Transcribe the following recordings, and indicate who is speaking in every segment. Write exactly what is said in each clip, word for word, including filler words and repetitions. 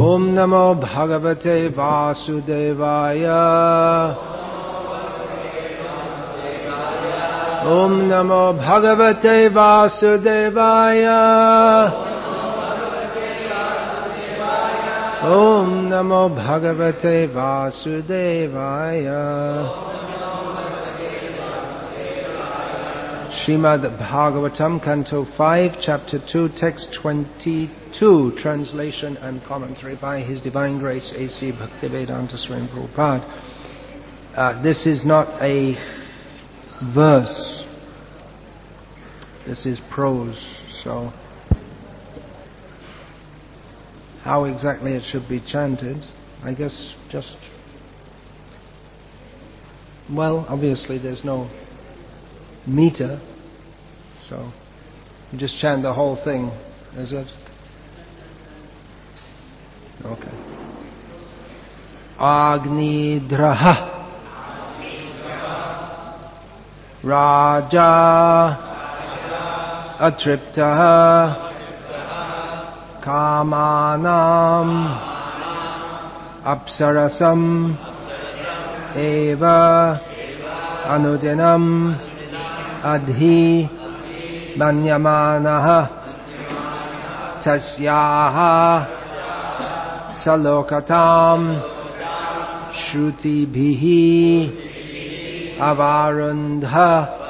Speaker 1: Om Namo Bhagavate Vasudevaya. Om Namo Bhagavate Vasudevaya. Om Namo Bhagavate Vasudevaya. Srimad Bhagavatam, Canto five, Chapter two, Text twenty-two, Translation and Commentary by His Divine Grace A C Bhaktivedanta Swami Prabhupada. Uh, this is not a verse. This is prose, so how exactly it should be chanted, I guess just, well, obviously there's no meter, so you just chant the whole thing, is it? Okay. Agnidraha Raja Atriptaha Kamanam Apsarasam Eva Anudinam Adhi Manyamanaha Tasyaha Salokatam Shrutibhihi Avarundha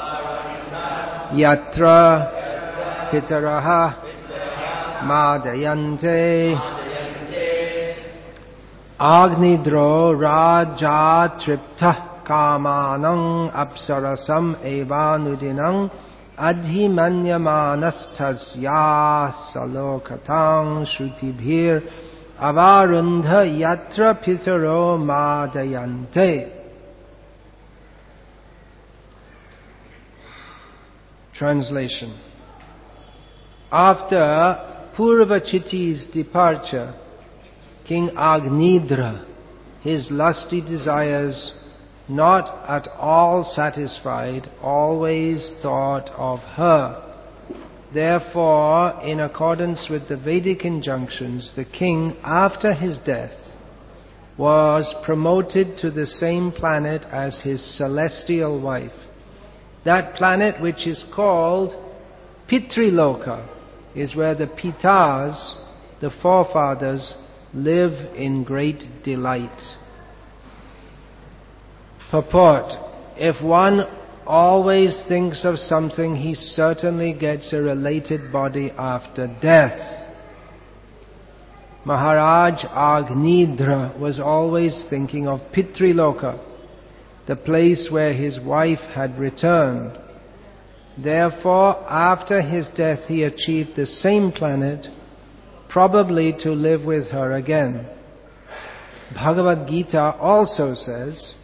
Speaker 1: Yatra Pitaraha Madayante Agnidro Raja Tripta Kamanang Apsarasam Evanudinang Adhimanyamanastasya Salokatang Shrutibhir Avarundha Yatra Pitaro Madayante. Translation. After Purvachiti's departure, King Agnidra, his lusty desires not at all satisfied, always thought of her. Therefore, in accordance with the Vedic injunctions, the king, after his death, was promoted to the same planet as his celestial wife. That planet, which is called Pitriloka, is where the Pitas, the forefathers, live in great delight. Purport: if one always thinks of something, he certainly gets a related body after death. Maharaj Agnidra was always thinking of Pitriloka, the place where his wife had returned. Therefore, after his death, he achieved the same planet, probably to live with her again. Bhagavad Gita also says,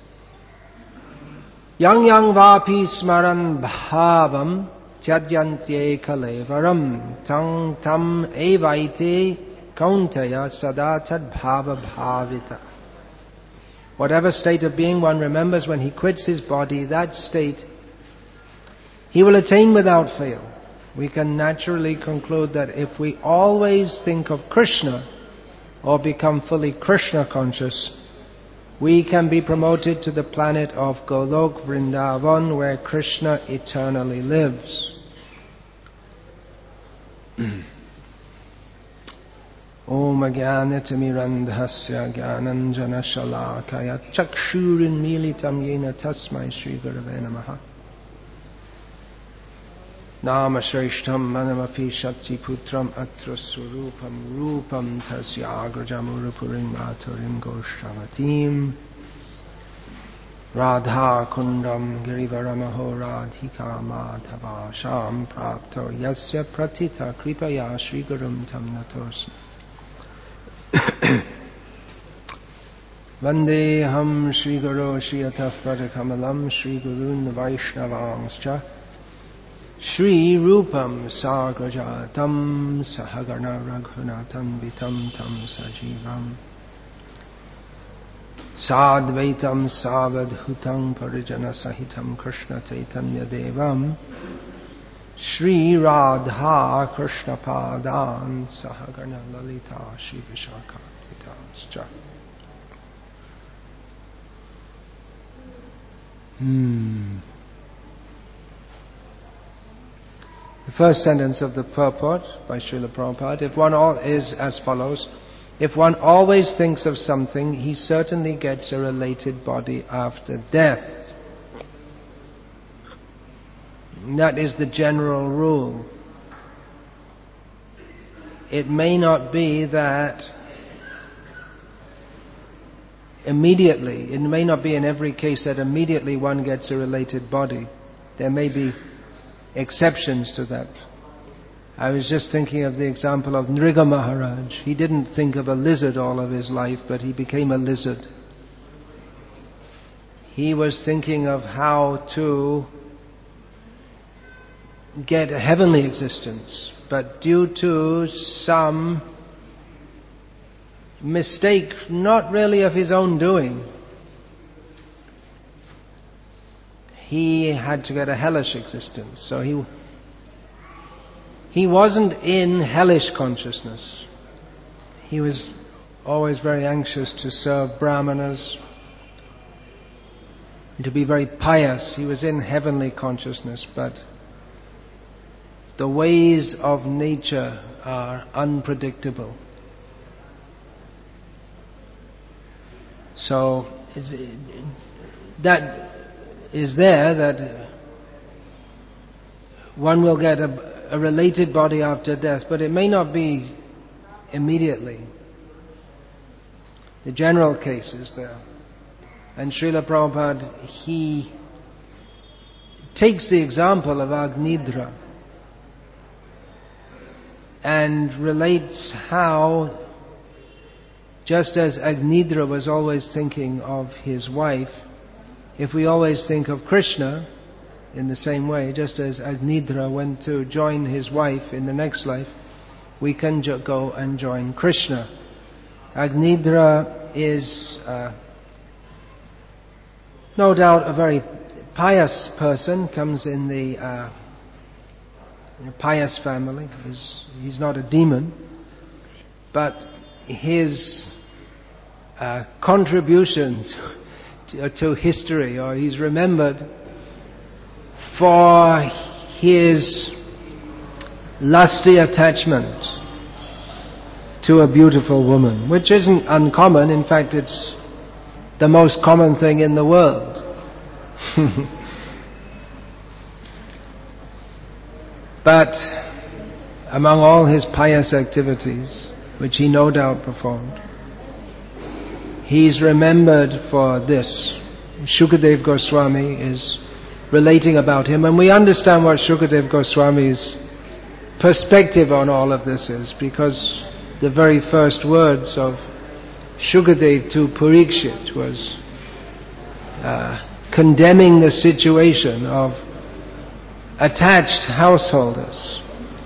Speaker 1: Yang yang vapi smaran bhavam tyadyantye kalevaram tang tam evaite kauntaya sada tad bhava bhavita. Whatever state of being one remembers when he quits his body, that state he will attain without fail. We can naturally conclude that if we always think of Krishna or become fully Krishna conscious, we can be promoted to the planet of Golok Vrindavan, where Krishna eternally lives. Om Agyanatimirandhasya Gyananjana Shalakaya Chakshurin Militam Yena Tasmai Shri Gurave Namaha. Nama Shreshtam Manamapi Shakti Putram Atra Surupam Rupam Tasya Agrajamurupurim Maturim Goshtavatim Radha Kundam Girivaramaho Radhika Madhava Sham Prapto Yasya Pratita Kripaya Shri Gurum Tam Natosmi Vandeham Shri Guru Shiyataf Radhakamalam Shri Gurun Vaishnavangscha Shri Rupam Sagrajatam Sahagana Raghunatam Vitam Tam Sajivam Sadvaitam Savadhutam Parijana Sahitam Krishna Chaitanya Devam Shri Radha Krishna Padan Sahagana Lalita Shri Vishakha Hmm. The first sentence of the purport by Srila Prabhupada, if one all is as follows: if one always thinks of something, he certainly gets a related body after death. That is the general rule. It may not be that immediately, it may not be in every case that immediately one gets a related body. There may be exceptions to that. I was just thinking of the example of Nriga Maharaj. He didn't think of a lizard all of his life, but he became a lizard. He was thinking of how to get a heavenly existence, but due to some mistake, not really of his own doing, he had to get a hellish existence. So he he wasn't in hellish consciousness. He was always very anxious to serve brahmanas, and to be very pious. He was in heavenly consciousness, but the ways of nature are unpredictable. So that is there, that one will get a, a related body after death, but it may not be immediately. The general case is there. And Srila Prabhupada, he takes the example of Agnidra and relates how, just as Agnidra was always thinking of his wife, if we always think of Krishna in the same way, just as Agnidra went to join his wife in the next life, we can jo- go and join Krishna. Agnidra is uh, no doubt a very pious person, comes in the uh, in a pious family. He's, he's not a demon, but his uh, contribution to, to history, or he's remembered for his lusty attachment to a beautiful woman, which isn't uncommon. In fact, it's the most common thing in the world. But among all his pious activities, which he no doubt performed, he's remembered for this. Shukadev Goswami is relating about him, and we understand what Shukadev Goswami's perspective on all of this is, because the very first words of Shukadev to Parikshit was uh, condemning the situation of attached householders.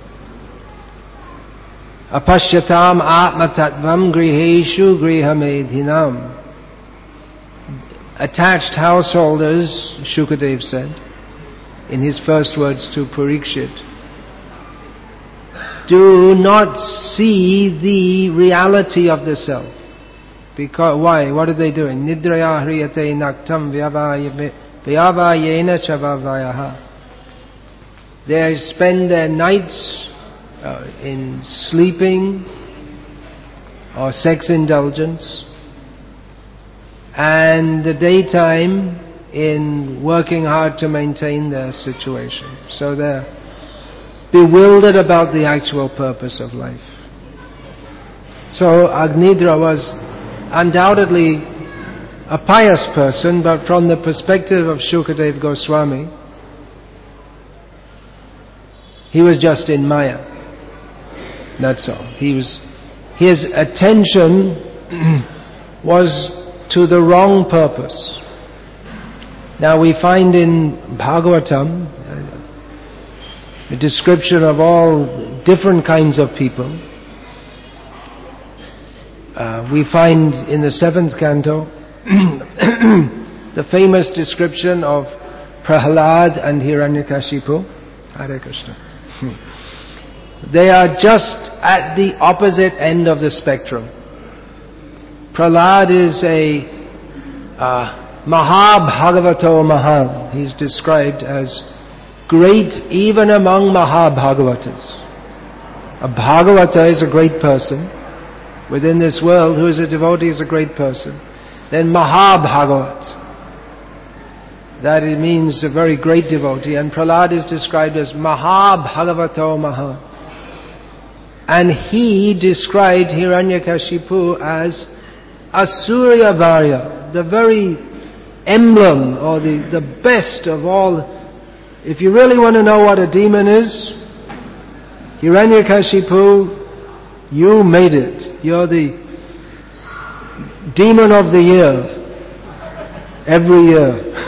Speaker 1: Apashyatam atma tattvam griheshu grihamedhinam. Attached householders, Shukadev said in his first words to Parikshit, do not see the reality of the self. Because why? What are they doing? Nidraya hriyate naktam vyavayena chavavayaha. They spend their nights uh, in sleeping or sex indulgence, and the daytime in working hard to maintain their situation. So they're bewildered about the actual purpose of life. So Agnidra was undoubtedly a pious person, but from the perspective of Shukadev Goswami, he was just in Maya. That's all. He was, his attention was to the wrong purpose. Now we find in Bhagavatam a description of all different kinds of people. Uh, we find in the seventh canto the famous description of Prahlad and Hiranyakashipu. Hare Krishna. They are just at the opposite end of the spectrum. Prahlad is a uh, Mahabhagavato Mahan. He's described as great even among Mahabhagavatas. A Bhagavata is a great person. Within this world, who is a devotee is a great person. Then Mahabhagavat. That it means a very great devotee. And Prahlad is described as Mahabhagavato Mahan. And he described Hiranyakashipu as Asurya Varya, the very emblem or the, the best of all. If you really want to know what a demon is, Hiranyakashipu, you made it. You're the demon of the year. Every year.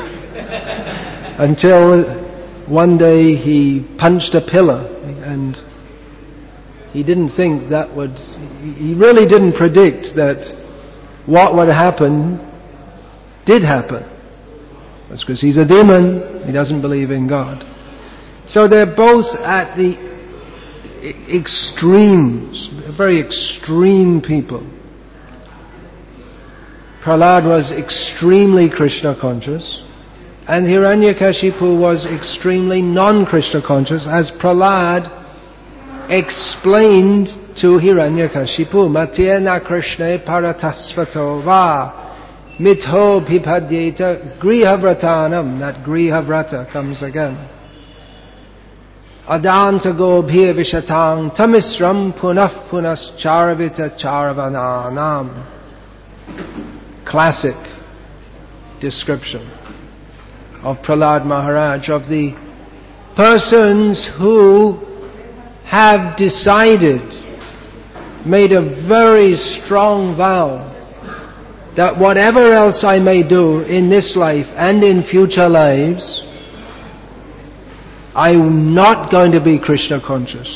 Speaker 1: Until one day he punched a pillar, and he didn't think that would, he really didn't predict that what would happen did happen. That's because he's a demon, he doesn't believe in God. So they're both at the extremes, very extreme people. Prahlad was extremely Krishna conscious, and Hiranyakashipu was extremely non-Krishna conscious, as Prahlad explained to Hiranyakashipu. Matyena Krishna paratasvato va mitho pipadyeta grihavratanam. That grihavrata comes again. Adanta gobhir vishatang tamisram punaf punas charavita charavananam. Classic description of Prahlad Maharaj, of the persons who have decided, made a very strong vow, that whatever else I may do in this life and in future lives, I'm not going to be Krishna conscious.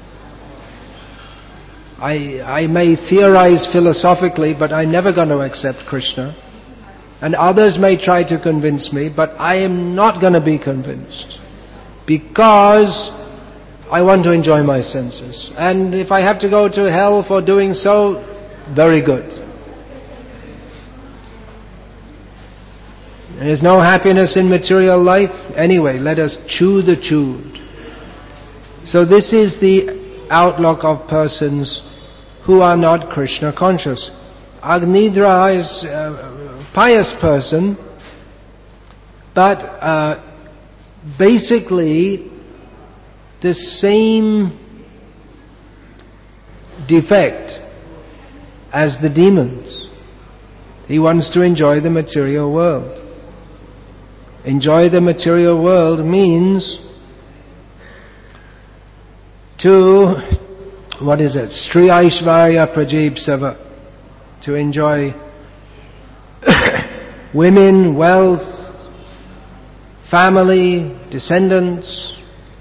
Speaker 1: I, I may theorize philosophically, but I'm never going to accept Krishna. And others may try to convince me, but I am not going to be convinced. Because I want to enjoy my senses. And if I have to go to hell for doing so, very good. There's no happiness in material life. Anyway, let us chew the chewed. So this is the outlook of persons who are not Krishna conscious. Agnidra is a pious person, but uh, basically the same defect as the demons. He wants to enjoy the material world. Enjoy the material world means to, what is it? Sri Aishvarya Prajibsava. To enjoy women, wealth, family, descendants.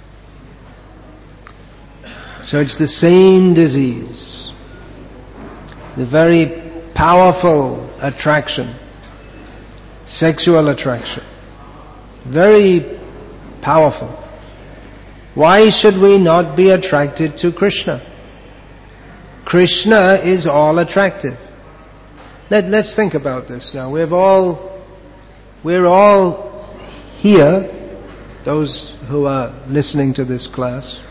Speaker 1: So it's the same disease. The very powerful attraction. Sexual attraction. Very powerful. Why should we not be attracted to Krishna? Krishna is all attractive. Let, let's think about this now. We've all, we're all here, those who are listening to this class,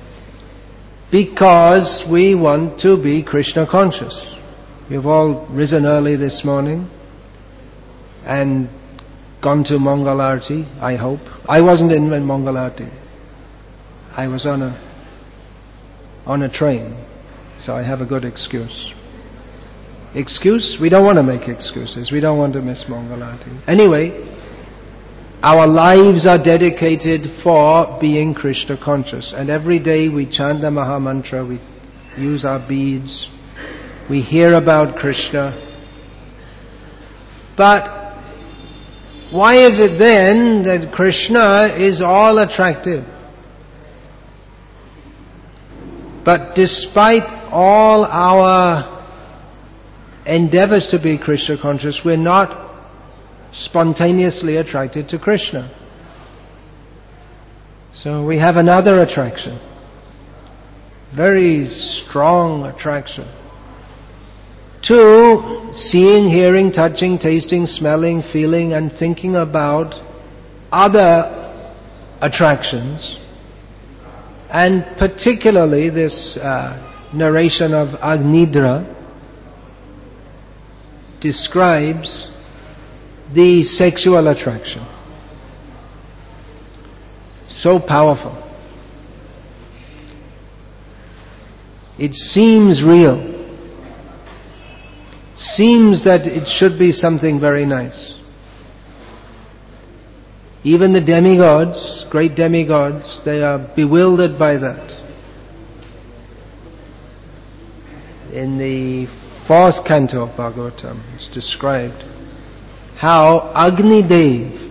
Speaker 1: because we want to be Krishna conscious. You've all risen early this morning and gone to Mangalarti, I hope. I wasn't in Mangalarti. I was on a on a train, so I have a good excuse. Excuse? We don't want to make excuses. We don't want to miss Mangalarti. Anyway, our lives are dedicated for being Krishna conscious. And every day we chant the Maha Mantra, we use our beads, we hear about Krishna. But why is it then that Krishna is all attractive? But despite all our endeavors to be Krishna conscious, we're not spontaneously attracted to Krishna. So we have another attraction. Very strong attraction to seeing, hearing, touching, tasting, smelling, feeling, and thinking about other attractions. And particularly this uh, narration of Agnidra describes the sexual attraction. So powerful. It seems real. Seems that it should be something very nice. Even the demigods, great demigods, they are bewildered by that. In the fourth canto of Bhagavatam, it's described how Agni Dev,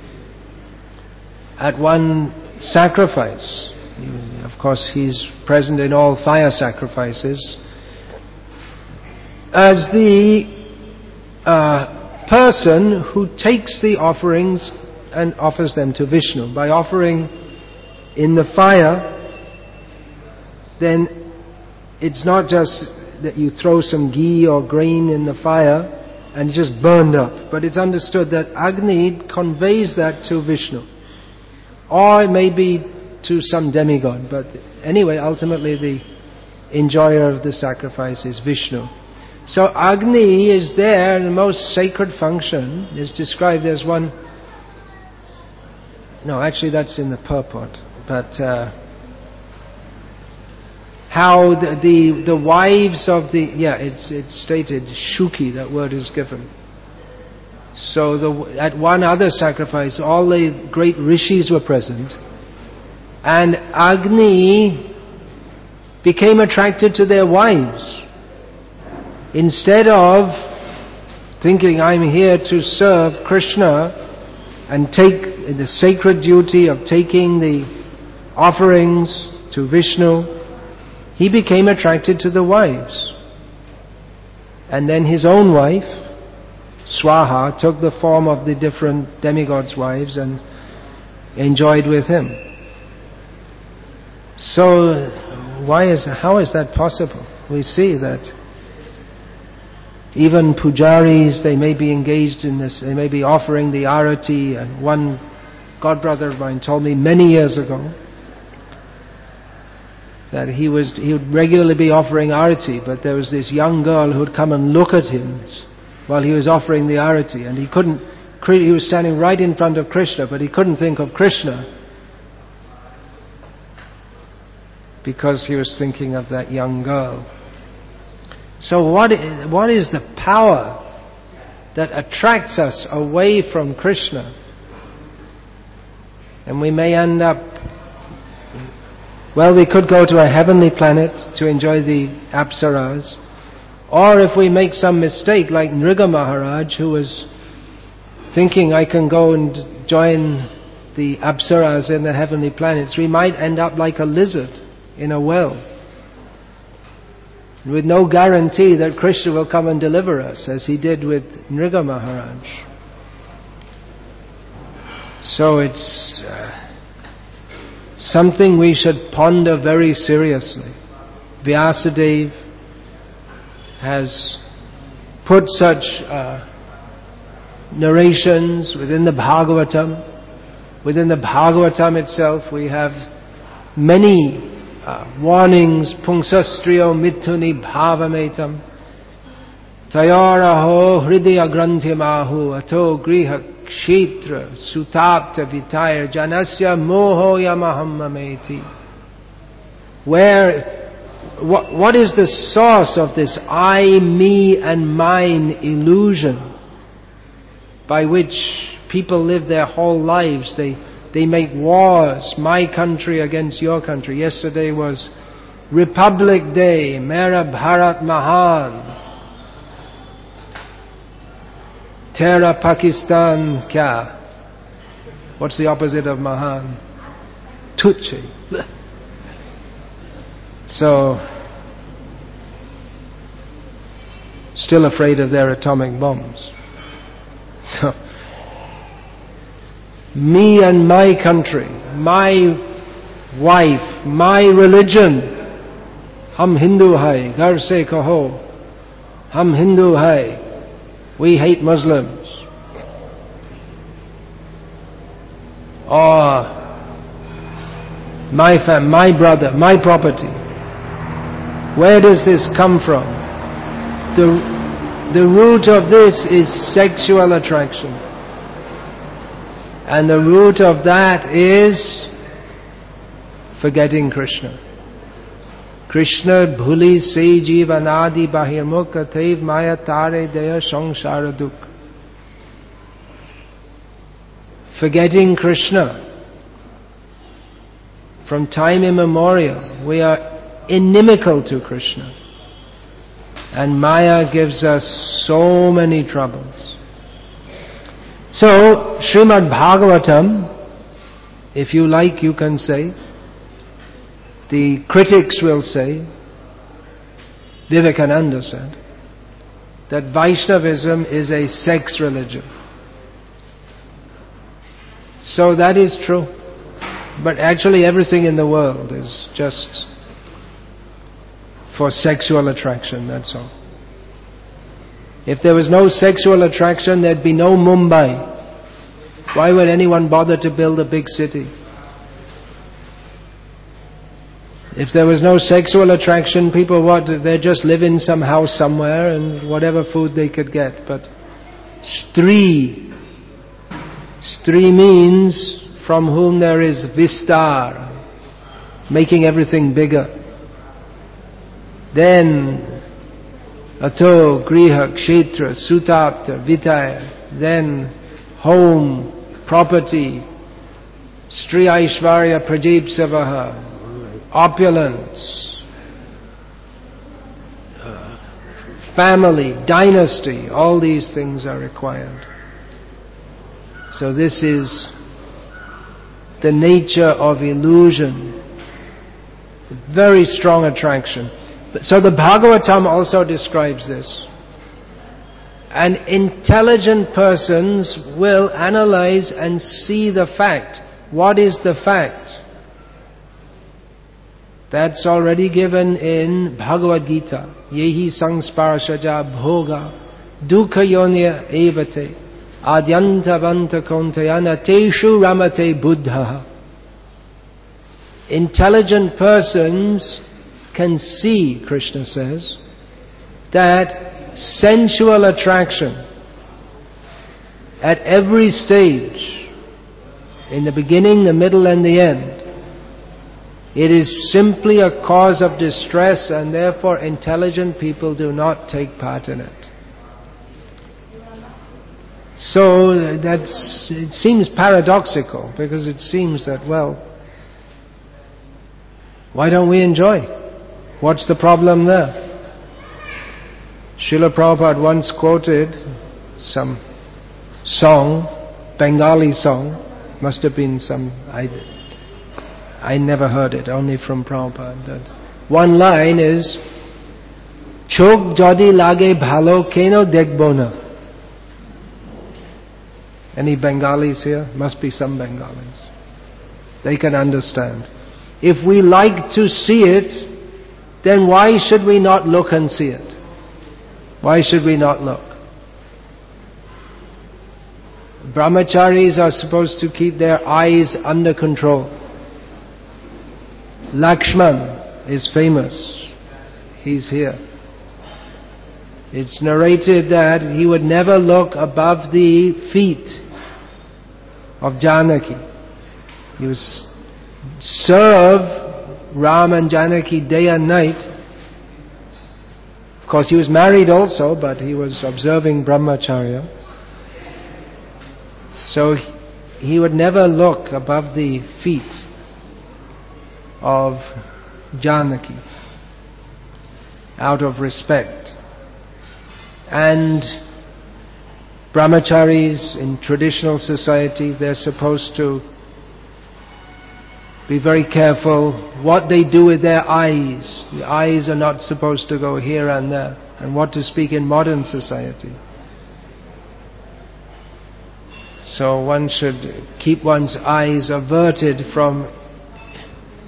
Speaker 1: at one sacrifice, of course he's present in all fire sacrifices, as the uh, person who takes the offerings and offers them to Vishnu. By offering in the fire, then it's not just that you throw some ghee or grain in the fire and it just burned up, but it's understood that Agni conveys that to Vishnu, or it may be to some demigod, but anyway, ultimately the enjoyer of the sacrifice is Vishnu. So Agni is there, and the most sacred function is described as one. No, actually that's in the purport. But uh, how the, the the wives of the yeah, it's it's stated Shuki. That word is given. So the, at one other sacrifice, all the great rishis were present, and Agni became attracted to their wives. Instead of thinking, I'm here to serve Krishna and take the sacred duty of taking the offerings to Vishnu, he became attracted to the wives. And then his own wife, Swaha, took the form of the different demigods' wives and enjoyed with him. So, why is how is that possible? We see that even pujaris, they may be engaged in this, they may be offering the arati, and one godbrother of mine told me many years ago that he was he would regularly be offering arati, but there was this young girl who would come and look at him while he was offering the arati, and he couldn't, he was standing right in front of Krishna, but he couldn't think of Krishna because he was thinking of that young girl. So what, what is the power that attracts us away from Krishna? And we may end up, well, we could go to a heavenly planet to enjoy the Apsaras, or if we make some mistake like Nriga Maharaj, who was thinking I can go and join the Apsaras in the heavenly planets, we might end up like a lizard in a well, with no guarantee that Krishna will come and deliver us, as he did with Nriga Maharaj. So it's uh, something we should ponder very seriously. Vyasadeva has put such uh, narrations within the Bhagavatam. Within the Bhagavatam itself we have many Uh, warnings, pungsastriyo mithuni bhavametam tayaraho hridaya granthamahu ato griha kshetra sutapta vitayar janasya moho yamahammameti. Where, what, what is the source of this I, me and mine illusion by which people live their whole lives? They They make wars, my country against your country. Yesterday was Republic Day, Mera Bharat Mahan. Tera Pakistan kya? What's the opposite of Mahan? Tuche. So, still afraid of their atomic bombs. So, me and my country, my wife, my religion, hum Hindu hai, ghar se kaho, hum Hindu hai, we hate Muslims. Or my fam, my brother, my property. Where does this come from? The, the root of this is sexual attraction. And the root of that is forgetting Krishna. Krishna bhuli se jivanadi bahirmukha tev maya tare daya samsara dukh. Forgetting Krishna. From time immemorial, we are inimical to Krishna. And Maya gives us so many troubles. So, Srimad Bhagavatam, if you like you can say, the critics will say, Vivekananda said, that Vaishnavism is a sex religion. So that is true. But actually everything in the world is just for sexual attraction, that's all. If there was no sexual attraction, there'd be no Mumbai. Why would anyone bother to build a big city? If there was no sexual attraction, people what? They just live in some house somewhere and whatever food they could get. But Stri, Stri means from whom there is vistar, making everything bigger. Then Ato, Griha, Kshetra, Sutapta, Vitaya, then home, property, Stri Aishvarya, Prajipsavaha, opulence, family, dynasty, all these things are required. So this is the nature of illusion, very strong attraction. So the Bhagavatam also describes this. And intelligent persons will analyze and see the fact. What is the fact? That's already given in Bhagavad Gita. Yehi sangsparshaja bhoga dukkha yonya evate adyantavanta kontayana teshu ramate buddha. Intelligent persons can see, Krishna says, that sensual attraction at every stage, in the beginning, the middle and the end, it is simply a cause of distress, and therefore intelligent people do not take part in it. So that's, it seems paradoxical, because it seems that, well, why don't we enjoy? What's the problem there? Srila Prabhupada once quoted some song, Bengali song, must have been some, I, I never heard it, only from Prabhupada. That one line is, Chok jadi lage bhalo keno dekhbo na. Any Bengalis here? Must be some Bengalis. They can understand. If we like to see it, then why should we not look and see it? Why should we not look? Brahmacharis are supposed to keep their eyes under control. Lakshman is famous. He's here. It's narrated that he would never look above the feet of Janaki. He would serve Ram and Janaki day and night. Of course he was married also, but he was observing brahmacharya. So he would never look above the feet of Janaki out of respect. And brahmacharis in traditional society, they're supposed to be very careful what they do with their eyes. The eyes are not supposed to go here and there. And what to speak in modern society. So one should keep one's eyes averted from,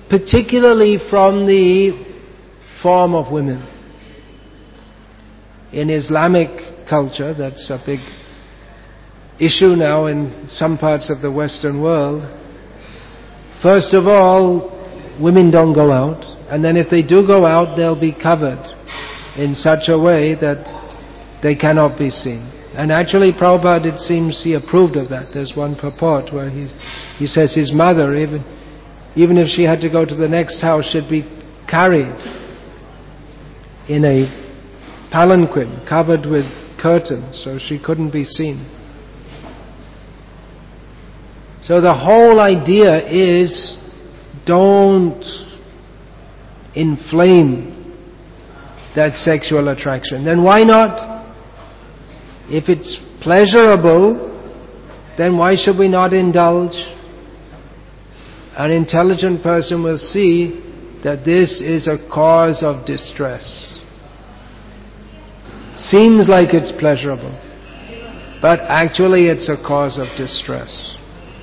Speaker 1: particularly from the form of women. in Islamic culture, that's a big issue now in some parts of the Western world. First of all, women don't go out, and then if they do go out, they'll be covered in such a way that they cannot be seen. And actually Prabhupada, it seems, he approved of that. There's one purport where he he says his mother, even even if she had to go to the next house, she'd be carried in a palanquin covered with curtains so she couldn't be seen. So the whole idea is, don't inflame that sexual attraction. Then why not? If it's pleasurable, then why should we not indulge? An intelligent person will see that this is a cause of distress. Seems like it's pleasurable, but actually it's a cause of distress.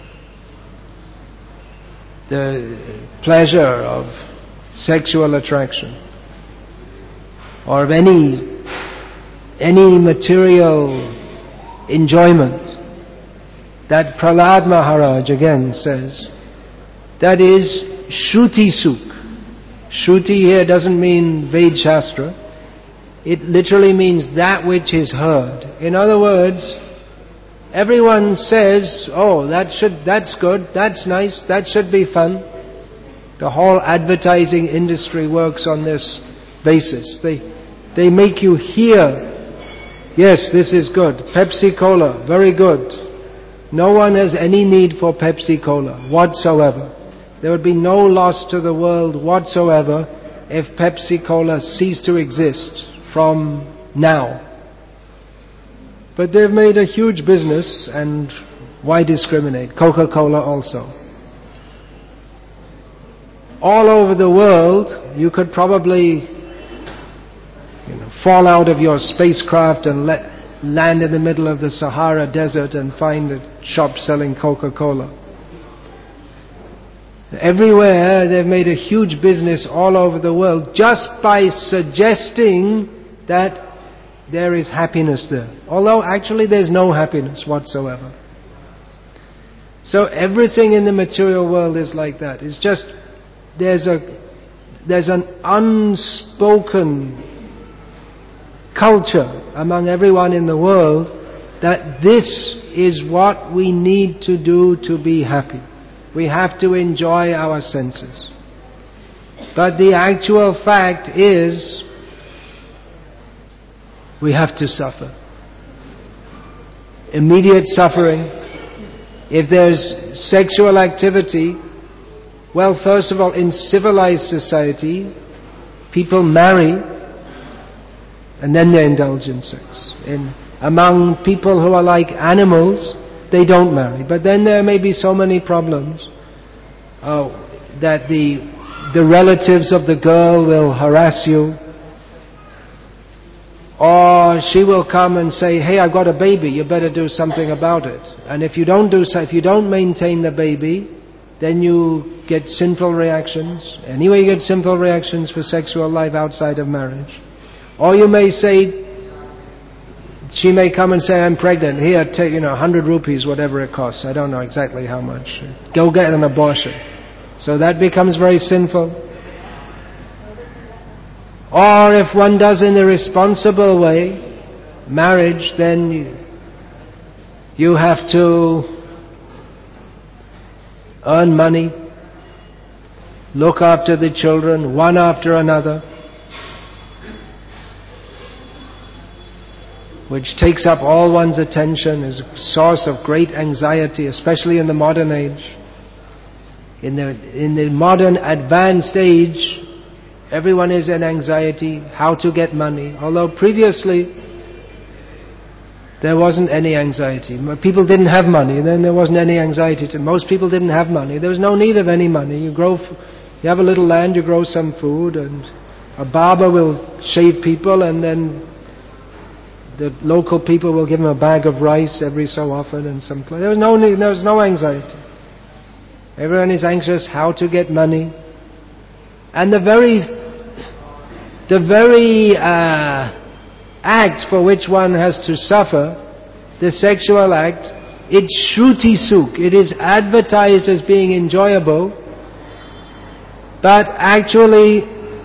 Speaker 1: The pleasure of sexual attraction, or of any any material enjoyment, that Prahlad Maharaj again says, that is Shruti Sukh. Shruti here doesn't mean Ved Shastra. It literally means that which is heard. In other words, everyone says, oh, that should, that's good, that's nice, that should be fun. The whole advertising industry works on this basis. They, they make you hear, yes, this is good. Pepsi Cola, very good. No one has any need for Pepsi Cola whatsoever. There would be no loss to the world whatsoever if Pepsi Cola ceased to exist from now. But they've made a huge business, and why discriminate? Coca-Cola also. All over the world, you could probably you know, fall out of your spacecraft and let, land in the middle of the Sahara Desert and find a shop selling Coca-Cola. Everywhere they've made a huge business all over the world just by suggesting that there is happiness there. Although actually there's no happiness whatsoever. So everything in the material world is like that. It's just, there's a, there's an unspoken culture among everyone in the world that this is what we need to do to be happy. We have to enjoy our senses. But the actual fact is, we have to suffer. Immediate suffering. If there's sexual activity, well, first of all, in civilized society, people marry and then they indulge in sex. In, among people who are like animals, they don't marry. But then there may be so many problems uh, that the the relatives of the girl will harass you, or she will come and say, "Hey, I've got a baby. You better do something about it." And if you don't do so, if you don't maintain the baby, then you get sinful reactions. Anyway, you get sinful reactions for sexual life outside of marriage. Or you may say, she may come and say, "I'm pregnant. Here, take, you know, one hundred rupees, whatever it costs. I don't know exactly how much. Go get an abortion." So that becomes very sinful. Or if one does in a responsible way, marriage, then you, you have to earn money, look after the children, one after another, which takes up all one's attention, is a source of great anxiety, especially in the modern age. In the, in the modern advanced age, everyone is in anxiety, how to get money. Although previously, there wasn't any anxiety. People didn't have money, then there wasn't any anxiety. Most people didn't have money. There was no need of any money. You grow, you have a little land, you grow some food, and a barber will shave people, and then the local people will give him a bag of rice every so often and some. There was no need, there was no anxiety. Everyone is anxious how to get money, and the very, the very uh, act for which one has to suffer, the sexual act, it's shruti sukh, it is advertised as being enjoyable, but actually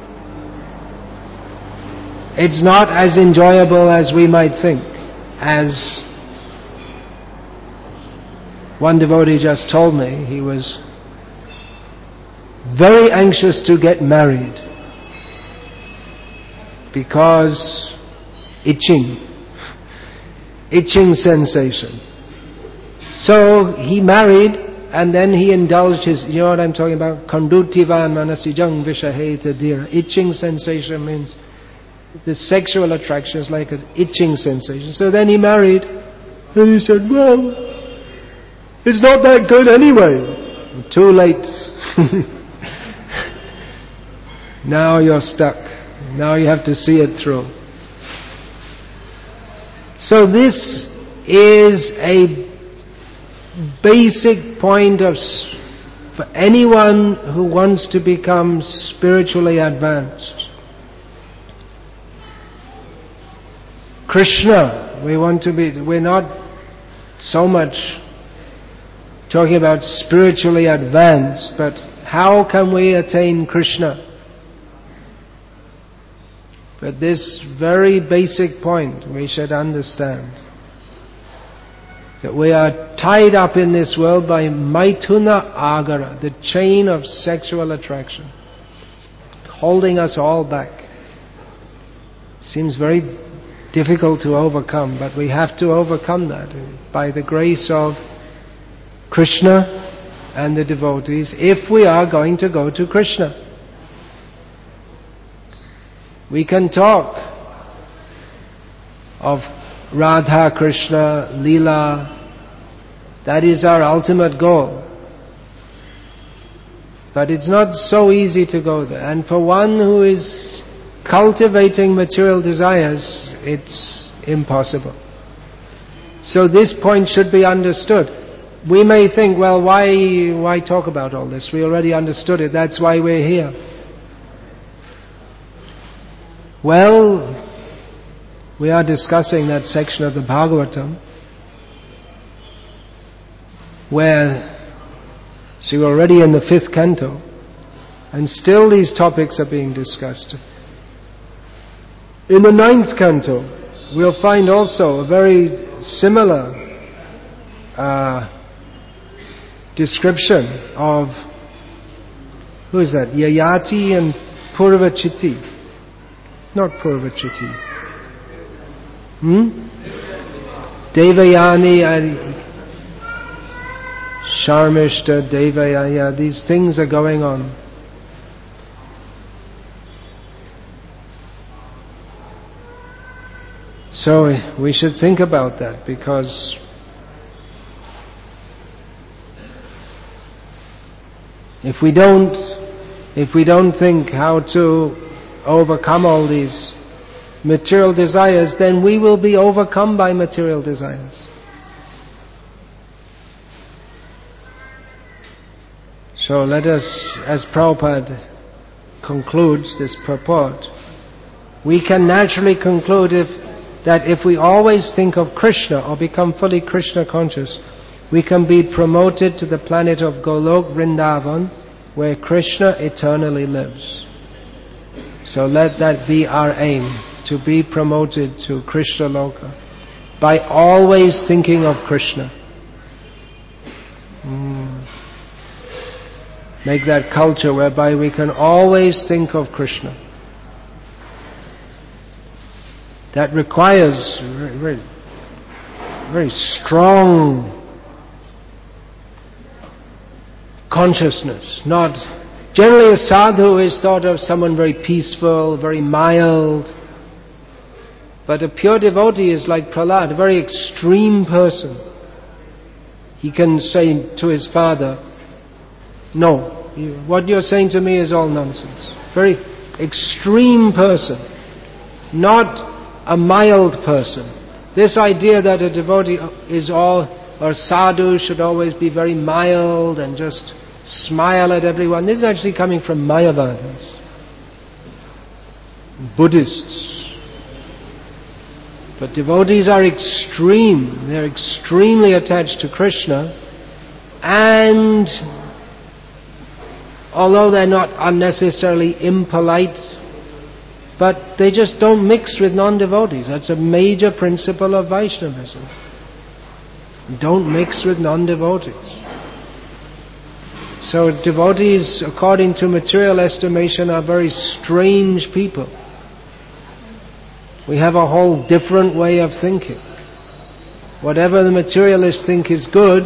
Speaker 1: it's not as enjoyable as we might think. As one devotee just told me, he was very anxious to get married because itching, itching sensation. So he married, and then he indulged his, you know what I'm talking about? Kandutivan manasijang vishaheta dira. Itching sensation means the sexual attraction is like an itching sensation. So then he married, and he said, well, it's not that good anyway. Too late. Now you're stuck. Now you have to see it through. So this is a basic point of for anyone who wants to become spiritually advanced. Krishna, we want to be, we're not so much talking about spiritually advanced, but how can we attain Krishna? But this very basic point we should understand, that we are tied up in this world by Maithuna Agara, the chain of sexual attraction, holding us all back. Seems very difficult to overcome, but we have to overcome that by the grace of Krishna and the devotees, if we are going to go to Krishna. We can talk of Radha, Krishna, Leela. That is our ultimate goal. But it's not so easy to go there. And for one who is cultivating material desires, it's impossible. So this point should be understood. We may think, well, why, why talk about all this? We already understood it. That's why we're here. Well, we are discussing that section of the Bhagavatam where, so you're already in the fifth canto, and still these topics are being discussed. In the ninth canto, we'll find also a very similar uh, description of, who is that? Yayati and Purvachiti. Not Purvachiti. Hmm? Devayani and Sharmishta, Devayaya, these things are going on. So we should think about that, because if we don't, if we don't think how to overcome all these material desires, then we will be overcome by material desires. So let us, as Prabhupada concludes this purport, we can naturally conclude if, that if we always think of Krishna or become fully Krishna conscious, we can be promoted to the planet of Golok Vrindavan, where Krishna eternally lives. So let that be our aim, to be promoted to Krishna Loka by always thinking of Krishna. Mm. Make that culture whereby we can always think of Krishna. That requires very, very, very strong consciousness. Not generally a sadhu is thought of someone very peaceful, very mild. But a pure devotee is like Prahlad, a very extreme person. He can say to his father, no, you, what you're saying to me is all nonsense. Very extreme person, not a mild person. This idea that a devotee is all, or sadhu should always be very mild and just smile at everyone, this is actually coming from Mayavadas, Buddhists. But devotees are extreme. They're extremely attached to Krishna. And although they're not unnecessarily impolite, but they just don't mix with non-devotees. That's a major principle of Vaishnavism. Don't mix with non-devotees. So devotees, according to material estimation, are very strange people. We have a whole different way of thinking. Whatever the materialists think is good,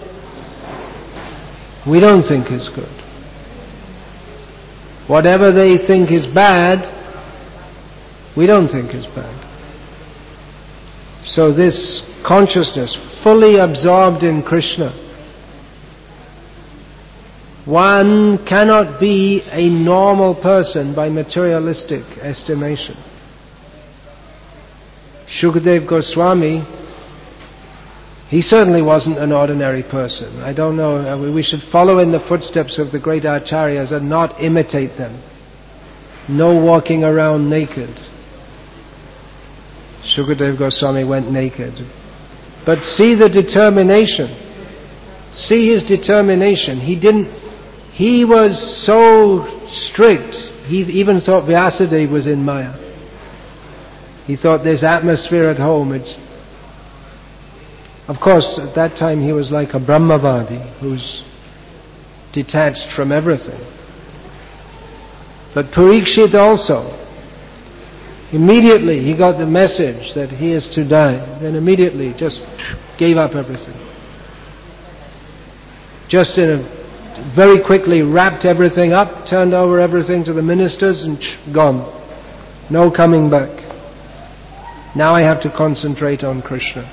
Speaker 1: we don't think is good. Whatever they think is bad, we don't think is bad. So this consciousness, fully absorbed in Krishna, one cannot be a normal person by materialistic estimation. Shukadev Goswami, he certainly wasn't an ordinary person. I don't know, we should follow in the footsteps of the great acharyas and not imitate them. No walking around naked. Shukadev Goswami went naked. But see the determination. See his determination. He didn't, he was so strict, he even thought Vyasadeva was in Maya. He thought this atmosphere at home, it's... Of course, at that time he was like a Brahmavadi, who's detached from everything. But Parikshit also, immediately he got the message that he is to die, then immediately just gave up everything. Just in a, very quickly wrapped everything up, turned over everything to the ministers and gone. No coming back. Now I have to concentrate on Krishna.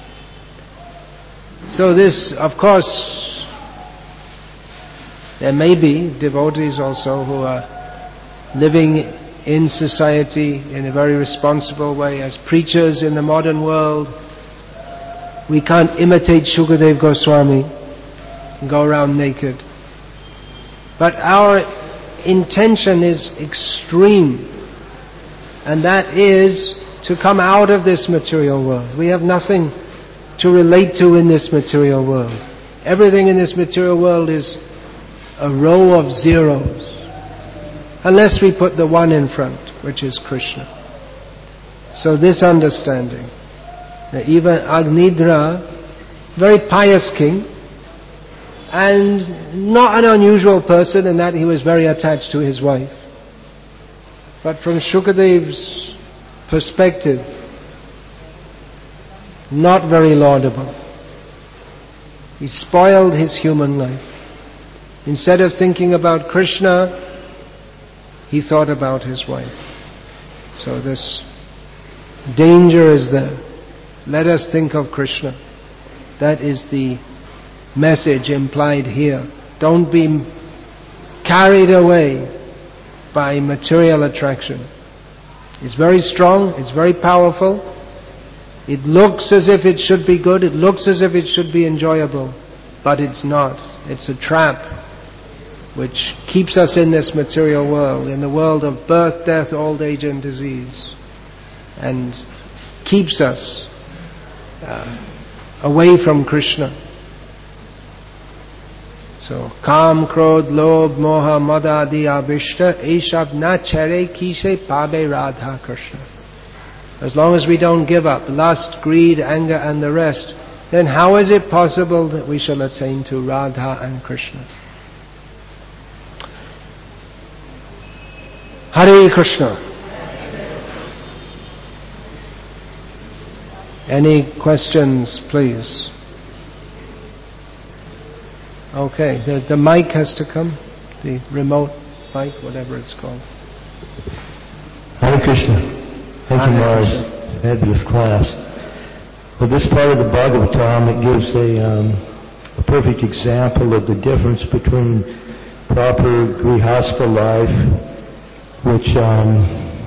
Speaker 1: So this, of course, there may be devotees also who are living in society in a very responsible way as preachers in the modern world. We can't imitate Shukadev Goswami and go around naked. But our intention is extreme, and that is to come out of this material world. We have nothing to relate to in this material world. Everything in this material world is a row of zeros, unless we put the one in front, which is Krishna. So this understanding, that even Agnidra, very pious king, and not an unusual person in that he was very attached to his wife. But from Shukadev's perspective, not very laudable. He spoiled his human life. Instead of thinking about Krishna, he thought about his wife. So this danger is there. Let us think of Krishna. That is the message implied here. Don't be carried away by material attraction. It's very strong, it's very powerful. It looks as if it should be good, it looks as if it should be enjoyable, but it's not. It's a trap which keeps us in this material world, in the world of birth, death, old age and disease, and keeps us uh, away from Krishna. So, Kam, Krodh, Lobh, Moha, Mada, Adi, Abhishta, Eshab na chare kise pabe Radha Krishna. As long as we don't give up lust, greed, anger and the rest, then how is it possible that we shall attain to Radha and Krishna? Hare Krishna. Any questions, please? Okay, the, the mic has to come, the remote mic, whatever it's called.
Speaker 2: Hare Krishna. Thank you, Maharaj. Fabulous class. Well, this part of the Bhagavatam, it gives a, um, a perfect example of the difference between proper Grihastha life, which um,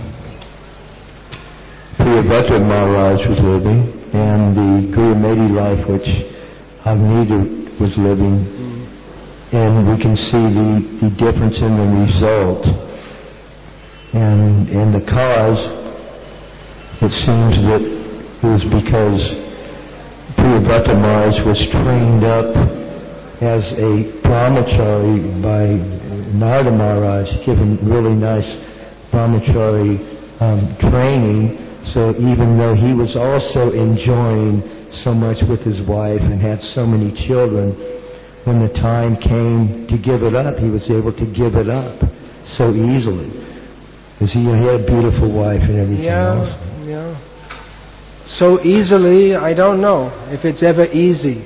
Speaker 2: Priyavata Maharaj was living, and the Gurumeti life, which Agnidra was living. And we can see the, the difference in the result. And, and the cause, it seems that it was because Priyavata Maharaj was trained up as a brahmachari by Narada Maharaj, given really nice brahmachari um, training. So even though he was also enjoying so much with his wife and had so many children, when the time came to give it up, he was able to give it up so easily. Because he had a beautiful wife and everything
Speaker 1: yeah,
Speaker 2: else.
Speaker 1: Yeah. So easily, I don't know if it's ever easy.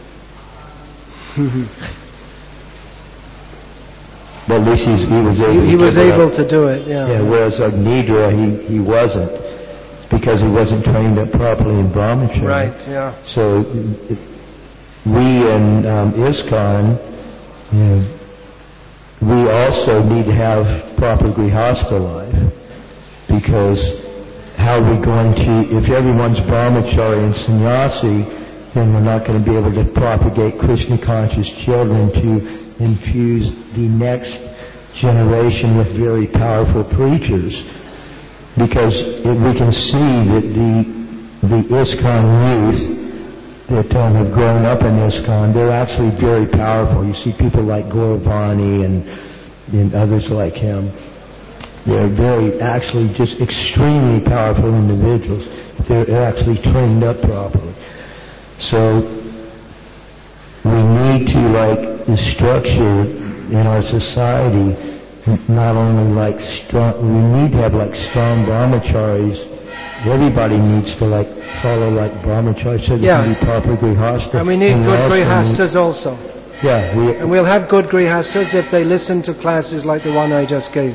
Speaker 2: But at least he's, he was able,
Speaker 1: he, he
Speaker 2: to,
Speaker 1: was able to do it, yeah.
Speaker 2: yeah. Whereas Agnidra, he, he wasn't, because he wasn't trained up properly in brahmacharya.
Speaker 1: Right, yeah.
Speaker 2: So it, we in um, ISKCON, you know, we also need to have proper grihastha life, because how are we going to, if everyone's brahmachari and sannyasi, then we're not going to be able to propagate Krishna-conscious children to infuse the next generation with very powerful preachers. Because if we can see that the the ISKCON youth that um, have grown up in ISKCON, they're actually very powerful. You see people like Gauravani and, and others like him. They're very, actually just extremely powerful individuals. They're actually trained up properly. So we need to, like, the structure in our society, not only like strong, we need to have like strong brahmacharis. Everybody needs to like follow like brahmacharis so there
Speaker 1: yeah.
Speaker 2: can be proper grihastha.
Speaker 1: And we need
Speaker 2: and
Speaker 1: good
Speaker 2: also
Speaker 1: grihasthas
Speaker 2: need,
Speaker 1: also.
Speaker 2: Yeah. We,
Speaker 1: and we'll have good grihastas if they listen to classes like the one I just gave.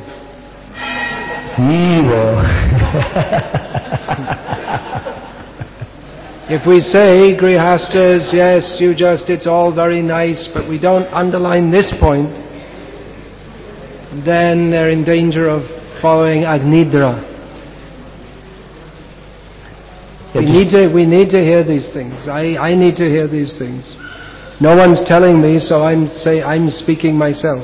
Speaker 2: Evil.
Speaker 1: If we say grihastas, yes, you just, it's all very nice, but we don't underline this point, then they're in danger of following Agnidra.
Speaker 2: Yeah,
Speaker 1: we need to we need to hear these things. I, I need to hear these things. No one's telling me, so I'm say I'm speaking myself.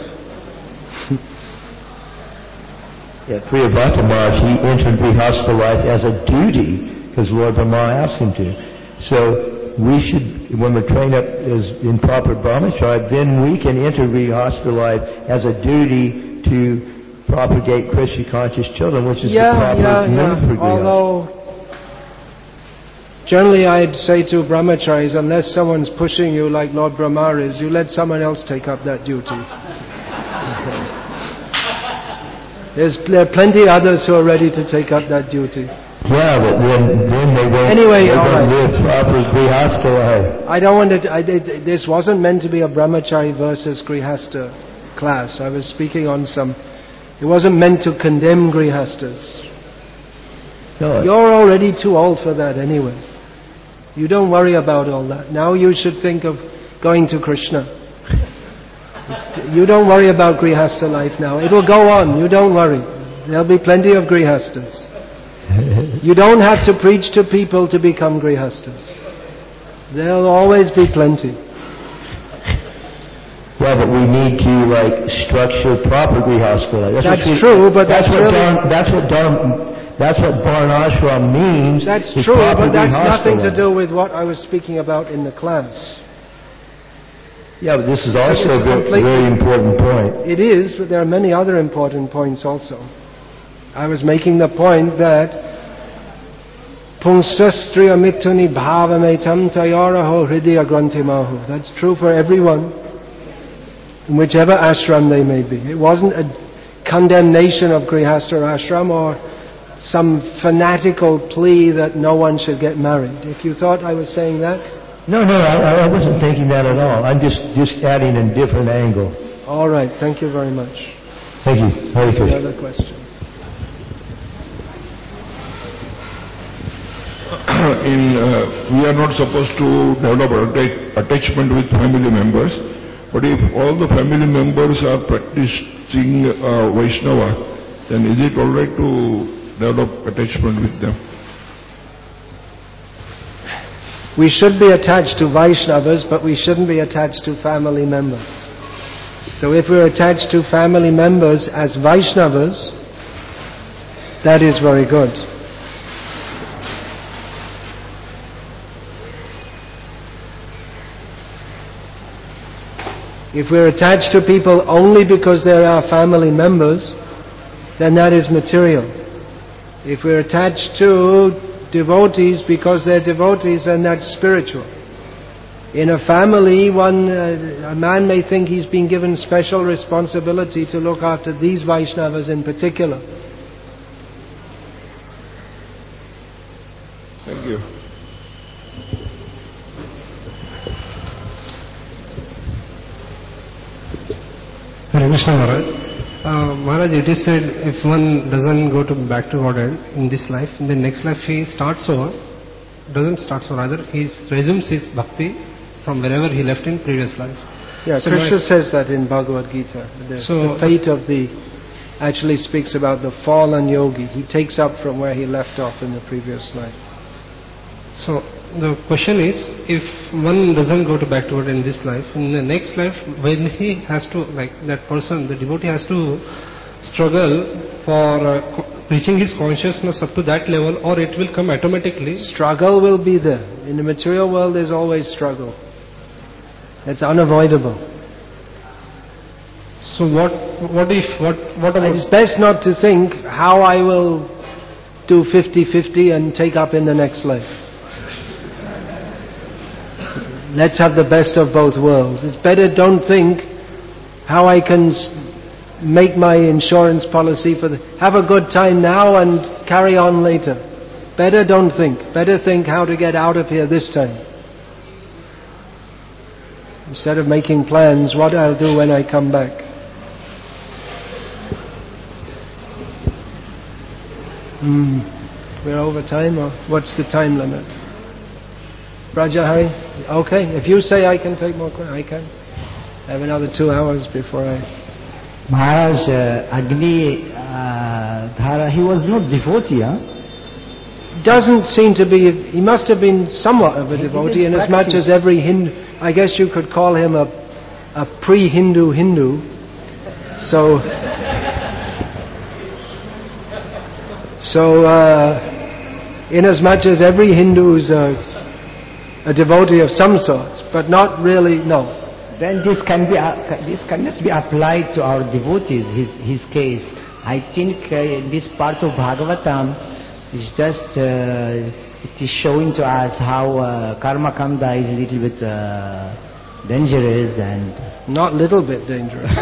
Speaker 2: yeah, Priyavata Maharaj, he entered grihastha life as a duty because Lord Brahma asked him to. So we should, when we're trained up as in proper brahmacharya, then we can enter grihastha life as a duty to propagate Krishna-conscious children, which is
Speaker 1: yeah,
Speaker 2: the proper
Speaker 1: yeah,
Speaker 2: move
Speaker 1: yeah.
Speaker 2: for grihastha.
Speaker 1: Although, generally I'd say to brahmacharis, unless someone's pushing you like Lord Brahma is, you let someone else take up that duty. There's there are plenty others who are ready to take up that duty.
Speaker 2: Yeah, but then, then they won't,
Speaker 1: anyway,
Speaker 2: they
Speaker 1: all
Speaker 2: won't
Speaker 1: right.
Speaker 2: live proper grihastha life.
Speaker 1: I don't want to, I, this wasn't meant to be a brahmachari versus grihastha class. I was speaking on some, it wasn't meant to condemn grihastas.
Speaker 2: No.
Speaker 1: You're already too old for that anyway. You don't worry about all that. Now you should think of going to Krishna. It's, you don't worry about grihastha life now. It will go on. You don't worry. There'll be plenty of grihastas. You don't have to preach to people to become grihastas. There'll always be plenty.
Speaker 2: Yeah, but we need to like structure proper grihastha life.
Speaker 1: That's,
Speaker 2: that's
Speaker 1: true, but
Speaker 2: that's,
Speaker 1: that's,
Speaker 2: what
Speaker 1: really...
Speaker 2: Dharma, that's what Dharma, that's what Varnashram means.
Speaker 1: That's true, but that's nothing to do with what I was speaking about in the class.
Speaker 2: Yeah, but this is also a very, very important point.
Speaker 1: It is, but there are many other important points also. I was making the point that Pungsastriya mituni bhavametam tayaraho hridaya grantimahu. That's true for everyone, in whichever ashram they may be. It wasn't a condemnation of grihastha ashram or some fanatical plea that no one should get married. If you thought I was saying that?
Speaker 2: No, no, I, I wasn't thinking that at all. I'm just, just adding a different angle.
Speaker 1: All right, thank you very much.
Speaker 2: Thank you. Very good.
Speaker 1: Another question.
Speaker 3: In, uh, we are not supposed to develop attachment with family members, but if all the family members are practicing uh, Vaishnava, then is it all right to develop attachment with them?
Speaker 1: We should be attached to Vaishnavas, but we shouldn't be attached to family members. So if we're attached to family members as Vaishnavas, that is very good. If we're attached to people only because they're our family members, then that is material. If we're attached to devotees because they're devotees, then that's spiritual. In a family, one uh, a man may think he's been given special responsibility to look after these Vaishnavas in particular.
Speaker 3: Thank you.
Speaker 4: Hare Krishna Maharaj. Uh, Maharaj, it is said if one doesn't go to back to Godhead in this life, in the next life he starts over, doesn't start over, rather he resumes his bhakti from wherever he left in previous life.
Speaker 1: Yeah,
Speaker 4: so
Speaker 1: Krishna
Speaker 4: my,
Speaker 1: says that in Bhagavad Gita. The,
Speaker 4: so,
Speaker 1: the fate of the, actually speaks about the fallen yogi. He takes up from where he left off in the previous life.
Speaker 4: So the question is, if one doesn't go to back to God in this life, in the next life, when he has to, like that person, the devotee has to struggle for uh, reaching his consciousness up to that level, or it will come automatically?
Speaker 1: Struggle will be there. In the material world there's always struggle. It's unavoidable.
Speaker 4: So what what if, what, what about...
Speaker 1: It's best not to think how I will do fifty-fifty and take up in the next life. Let's have the best of both worlds. It's better don't think how I can make my insurance policy for the... Have a good time now and carry on later. Better don't think. Better think how to get out of here this time. Instead of making plans, what I'll do when I come back. Hmm. We're over time, or what's the time limit? Rajahari? Okay, if you say I can take more questions, I can. I have another two hours before I...
Speaker 5: Maharaj, uh, Agni uh, Dhara, he was not devotee, huh?
Speaker 1: Doesn't seem to be... He must have been somewhat of a
Speaker 5: He
Speaker 1: devotee, in
Speaker 5: didn't
Speaker 1: as much
Speaker 5: practice.
Speaker 1: as every Hindu... I guess you could call him a, a pre-Hindu Hindu. So... So, uh, in as much as every Hindu is a, a devotee of some sort, but not really, no.
Speaker 5: Then this can be uh, this cannot be applied to our devotees. His his case, I think, uh, this part of Bhagavatam is just uh, it is showing to us how uh, karma kanda is a little bit uh, dangerous and
Speaker 1: not little bit dangerous.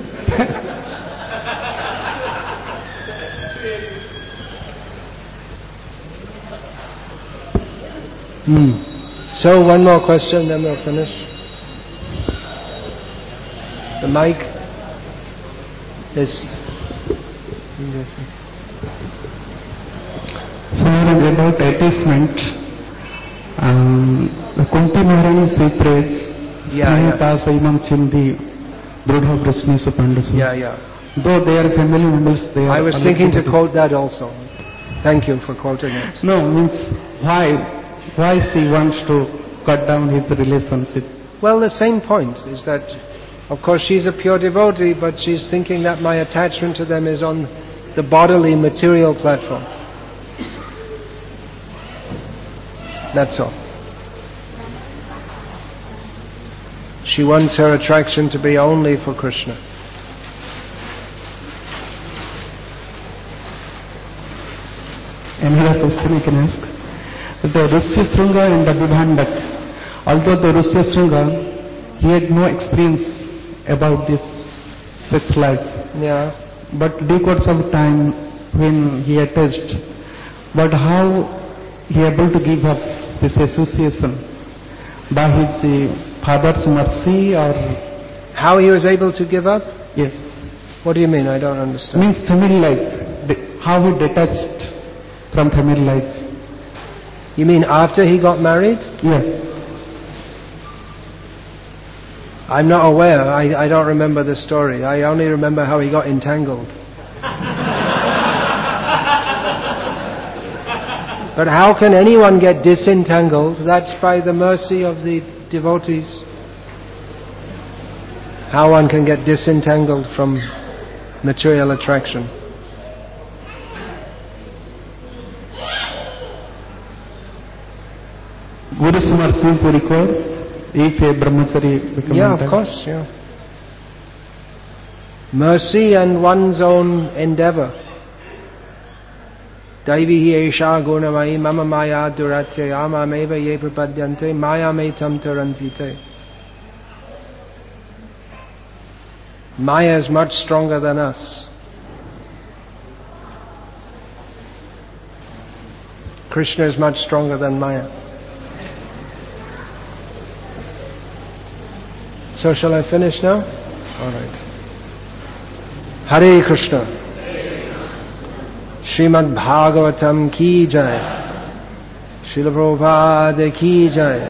Speaker 1: Hmm. So one more question, then we'll finish. The mic is...
Speaker 6: So about attachment, um, Kunti Maharani says, Snehata Saimam Chindi Drudha Prasnesu Pandasu.
Speaker 1: Yeah, yeah.
Speaker 6: Though they are family members, they are...
Speaker 1: I was thinking to quote that also. Thank you for quoting it.
Speaker 6: No, means why? Why she wants to cut down his relationship?
Speaker 1: Well, the same point is that, of course, she's a pure devotee, but she's thinking that my attachment to them is on the bodily, material platform. That's all. She wants her attraction to be only for Krishna.
Speaker 6: Another question I can ask. The Rishyasringa and the Vibhandak, although the Rishyasringa, he had no experience about this sex life.
Speaker 1: Yeah.
Speaker 6: But due course of time, when he attached, but how he able to give up this association? By his uh, father's mercy, or...
Speaker 1: How he was able to give up?
Speaker 6: Yes.
Speaker 1: What do you mean? I don't understand.
Speaker 6: Means family life. How he detached from family life.
Speaker 1: You mean after he got married?
Speaker 6: Yeah.
Speaker 1: I'm not aware. I, I don't remember the story. I only remember how he got entangled. But how can anyone get disentangled? That's by the mercy of the devotees. How one can get disentangled from material attraction.
Speaker 6: Guru's mercy to record if a brahmachari becomes...
Speaker 1: Yeah, of course, yeah. mercy and one's own endeavor. Daivi esha gunamai mama maya duratya amameva ye prapadyante maya metam tarantite. Maya is much stronger than us. Krishna is much stronger than Maya. So shall I finish now? All right. Hare Krishna. Srimad Bhagavatam ki jai. Srila Prabhupada ki jai.